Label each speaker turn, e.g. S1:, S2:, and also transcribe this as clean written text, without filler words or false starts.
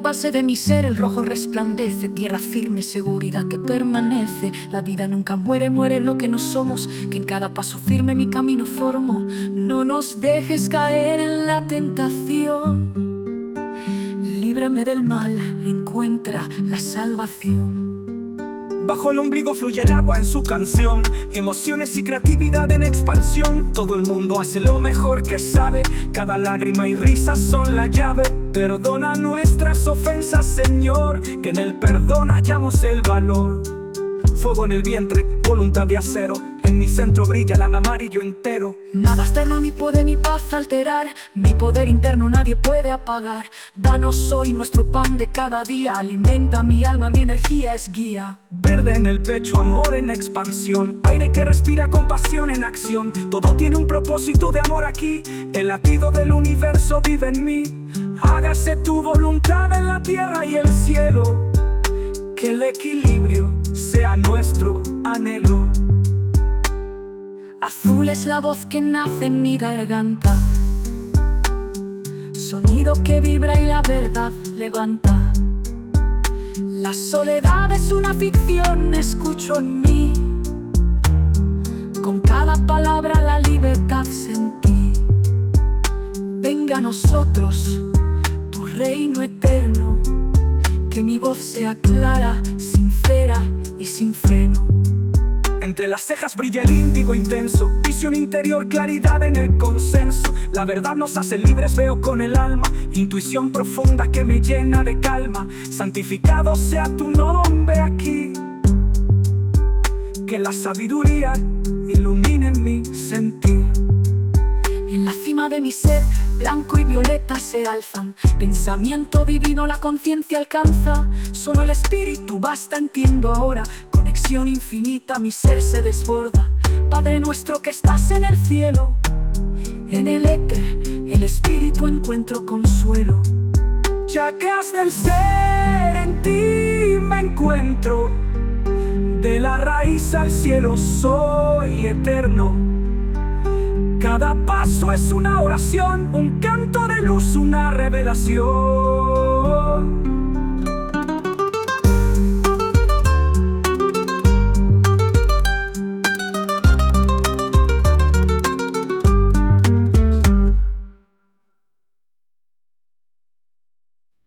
S1: base de mi ser el rojo resplandece, tierra firme, seguridad que permanece. La vida nunca muere, muere lo que no somos, que en cada paso firme mi camino formo. No nos dejes caer en la tentación, líbrame del mal, encuentra la salvación.
S2: Bajo el ombligo fluye el agua en su canción, emociones y creatividad en expansión. Todo el mundo hace lo mejor que sabe, cada lágrima y risa son la llave. Perdona nuestras ofensas, Señor, que en el perdón hallamos el valor. Fuego en el vientre, voluntad de acero, en mi centro brilla el amarillo entero.
S1: Nada externo ni puede mi paz alterar, mi poder interno nadie puede apagar. Danos hoy nuestro pan de cada día, alimenta mi alma, mi energía es guía.
S2: Verde en el pecho, amor en expansión, aire que respira compasión en acción. Todo tiene un propósito de amor aquí, el latido del universo vive en mí. Hágase tu voluntad en la tierra y el cielo, que el equilibrio sea nuestro anhelo.
S1: Azul es la voz que nace en mi garganta, sonido que vibra y la verdad levanta. La soledad es una ficción, escucho en mí, con cada palabra la libertad sentí. Venga a nosotros tu reino eterno, que mi voz sea clara, sincera y sin freno.
S2: Entre las cejas brilla el índigo intenso, visión interior, claridad en el consenso. La verdad nos hace libres, veo con el alma, intuición profunda que me llena de calma. Santificado sea tu nombre aquí, que la sabiduría ilumine mi sentir.
S1: En la cima de mi ser, blanco y violeta se alzan, pensamiento divino la conciencia alcanza. Solo el espíritu basta, entiendo ahora, conexión infinita mi ser se desborda. Padre nuestro que estás en el cielo, en el éter, el espíritu encuentro consuelo.
S2: Ya que has del ser en ti me encuentro, de la raíz al cielo soy eterno. Cada paso es una oración, un canto de luz, una revelación.